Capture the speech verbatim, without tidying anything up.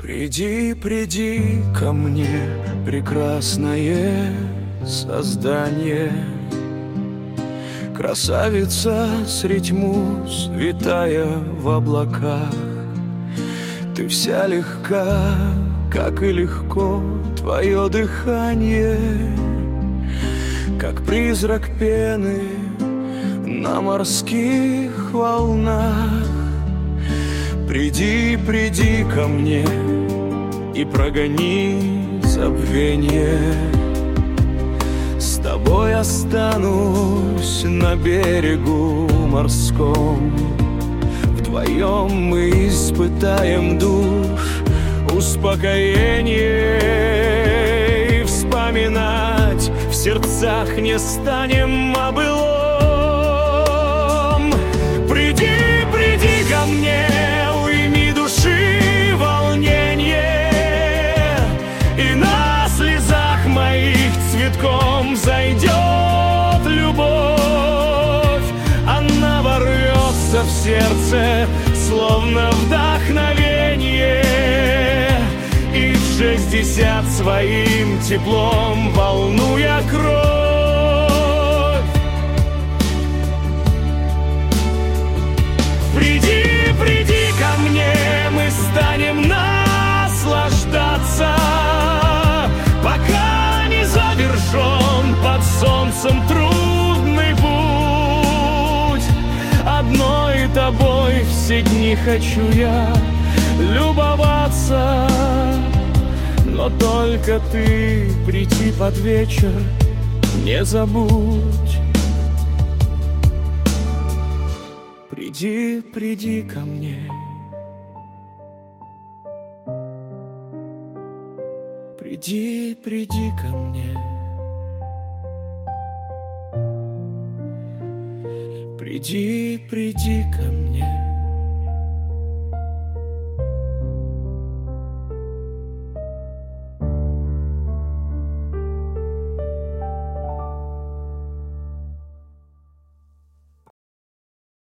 Приди, приди ко мне, прекрасное создание, красавица средь муз, витая в облаках. Ты вся легка, как и легко твое дыхание, как призрак пены на морских волнах. Приди, приди ко мне и прогони забвенье. С тобой останусь на берегу морском. Вдвоем мы испытаем душ успокоение, и вспоминать в сердцах не станем о былом. Приди, приди ко мне, уйми души волнение, и на слезах моих цветком зайдет любовь. Она ворвется в сердце, словно вдохновение, и в шестьдесят своим теплом волнуя кровь. Приди, приди ко мне, мы станем наслаждаться, пока не завершен под солнцем трудный путь. Одной тобой все дни хочу я любоваться, но только ты приди под вечер не забудь. Приди, приди ко мне. Приди, приди ко мне. Приди, приди ко мне.